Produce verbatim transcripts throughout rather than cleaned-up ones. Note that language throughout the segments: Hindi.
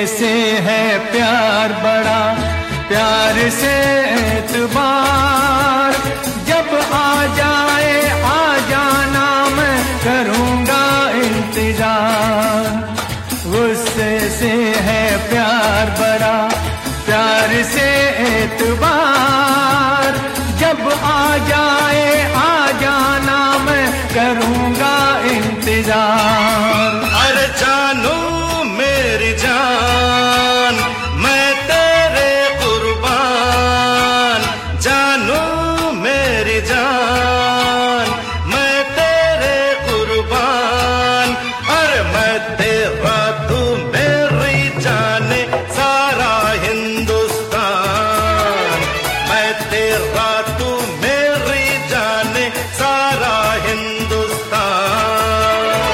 से है प्यार बड़ा, प्यार से एतबार, जब आ जाए आ जाना मैं करूँगा इंतजार। गुस्से से है प्यार बड़ा, प्यार से एतबार, जब आ जाए आ जाना मैं करूँगा इंतजार। अरे जानू मेरी जान, मैं तेरे कुर्बान, जानू मेरी जान, मैं तेरे कुर्बान। अरे मैं तेरा तू मेरी जाने सारा हिंदुस्तान, मैं तेरा तू मेरी जाने सारा हिंदुस्तान।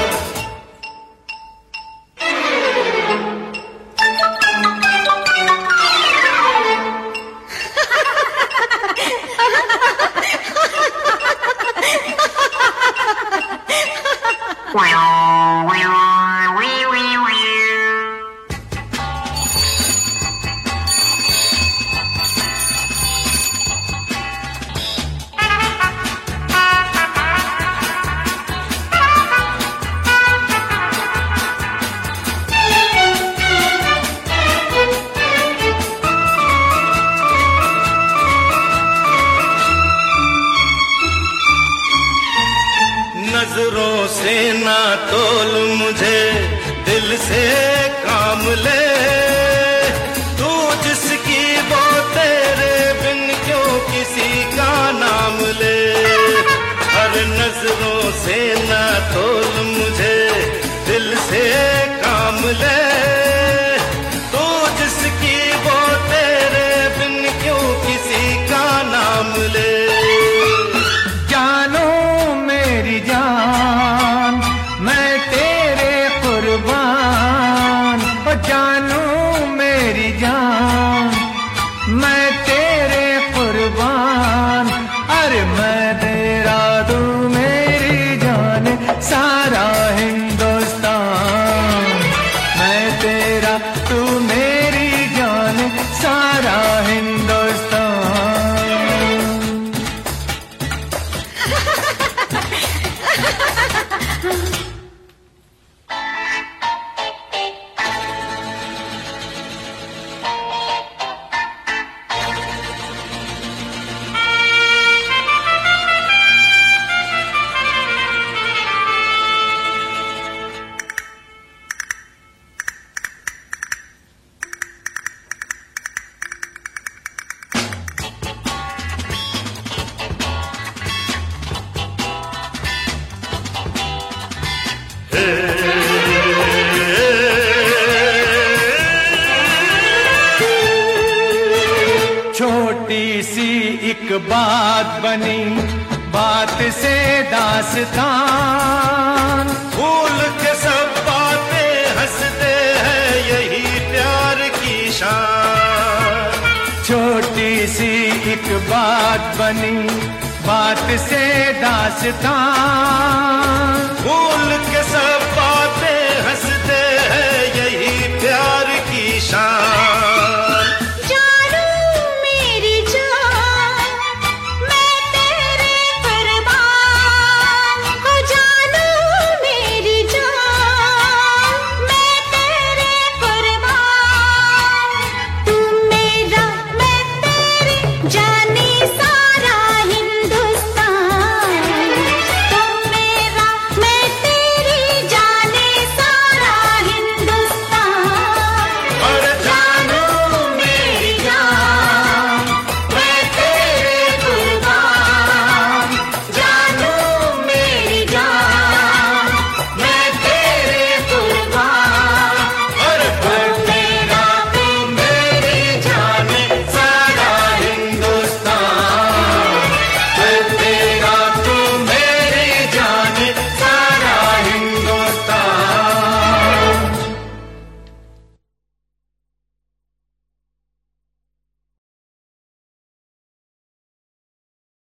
नजरों से ना तोल मुझे, दिल से काम ले, तू जिसकी वो तेरे बिन क्यों किसी का नाम ले। हर नजरों से ना तोल मुझे, दिल से काम ले, तू जिसकी वो तेरे बिन क्यों किसी का नाम ले। जानो मेरी जान, मैं तेरे कुर्बान, ओ जानू मेरी जान, मैं तेरे कुर्बान। अरे मैं तेरा तू मेरी जान सारा हिंदुस्तान, मैं तेरा तू मेरी जान सारा हिंदुस्तान। छोटी सी एक बात बनी, बात से दास्तान, भूल के सब बातें हंसते हैं यही प्यार की शान। छोटी सी एक बात बनी, बात से दास्तान,